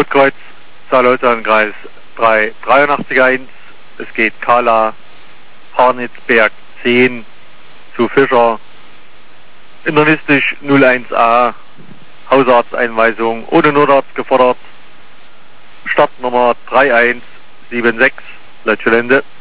Rotkreuz, Saarlauternkreis 3881. Es geht Kala, Harnitzberg 10 zu Fischer. Internistisch 01a, Hausarzteinweisung ohne Notarzt gefordert. Startnummer 3176, Leutschelende.